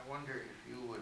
wonder if you would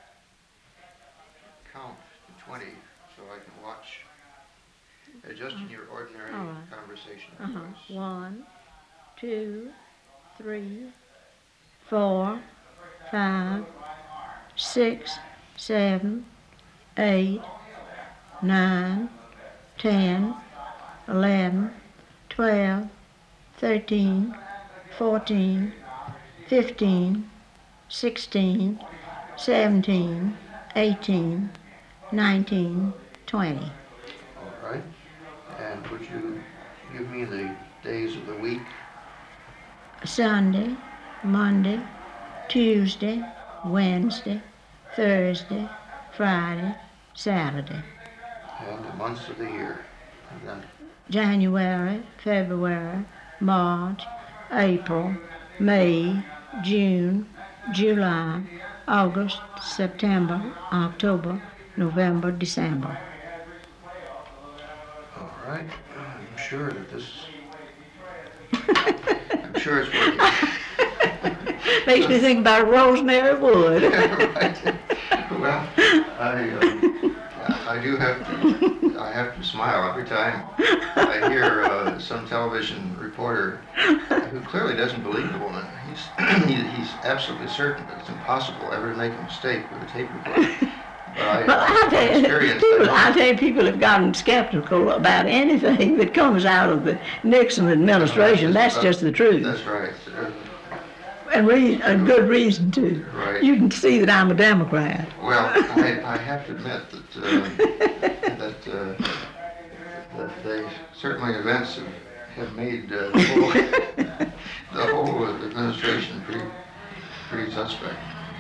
count to 20 so I can watch, just in your ordinary All right. conversation Uh-huh. voice. 1, 2, 3, 4, 5, 6, 7, 8, 9, 10, 11, 12, 13, 14, 15, 16, 17, 18, 19, 20. All right. And would you give me the days of the week? Sunday, Monday, Tuesday, Wednesday, Thursday, Friday, Saturday. And the months of the year. And then January, February, March, April, May, June, July, August, September, October, November, December. all right. I'm sure that this. I'm sure it's working. Makes me think about rosemary wood. Right. Well, I do have to. I have to smile every time I hear some television reporter who clearly doesn't believe the woman. He's absolutely certain that it's impossible ever to make a mistake with a tape recorder. But Well, I'll tell you, people have gotten skeptical about anything that comes out of the Nixon administration. That's just the truth. That's right. And a good reason, too. Right. You can see that I'm a Democrat. Well, I have to admit that that they certainly events have made the whole administration pretty suspect.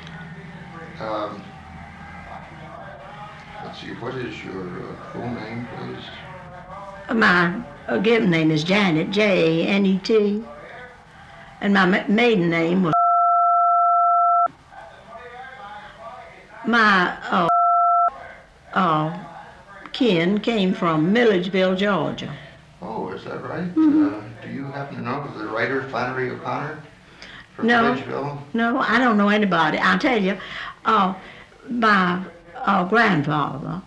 Let's see. What is your full name, please? My given name is Janet, Janet, and my maiden name was. My kin came from Milledgeville, Georgia. Oh, is that right? Mm-hmm. Do you happen to know the writer Flannery O'Connor from No. Milledgeville? No, I don't know anybody. I'll tell you, my grandfather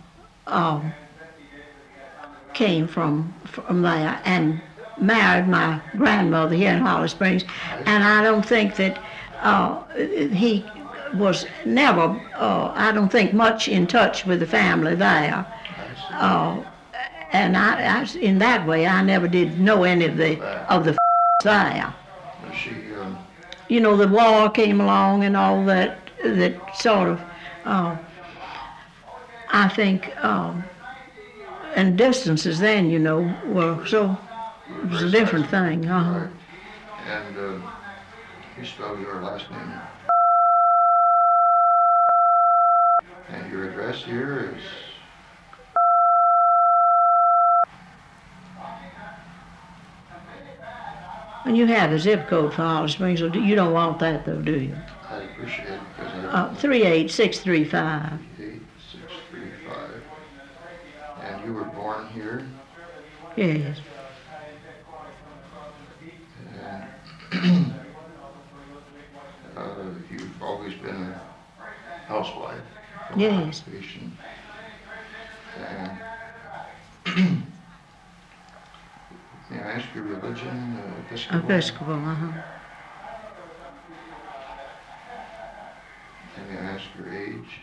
came from there and married my grandmother here in Holly Springs, and I don't think that he was never, I don't think, much in touch with the family there. And I, in that way, I never did know any of the there. Was she? You know, the war came along and all that. That sort of, I think, and distances then, you know, were so. It was a different thing. Right. And you spell your last name. And your address here is. And you have a zip code for Holly Springs, so you don't want that though, do you? I appreciate it because 38635. 38635. And you were born here? Yes. And you've always been a housewife. Yes. And may I ask your religion, Episcopal? Episcopal, And may I ask your age?